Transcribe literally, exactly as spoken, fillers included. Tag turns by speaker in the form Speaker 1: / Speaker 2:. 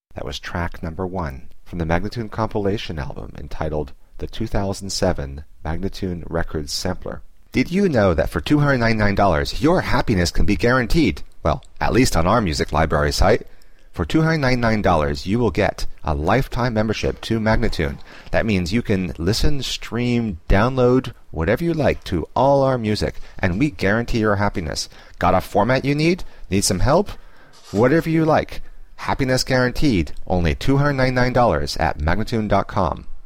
Speaker 1: That was track number one from the Magnatune compilation album entitled the two thousand seven Magnatune Records Sampler. Did you know that for two hundred ninety-nine dollars your happiness can be guaranteed? Well, at least on our music library site. For two hundred ninety-nine dollars you will get a lifetime membership to Magnatune. That means you can listen, stream, download, whatever you like to all our music, and we guarantee your happiness. Got a format you need? Need some help? Whatever you like. Happiness guaranteed. Only two hundred ninety-nine dollars at Magnatune dot com.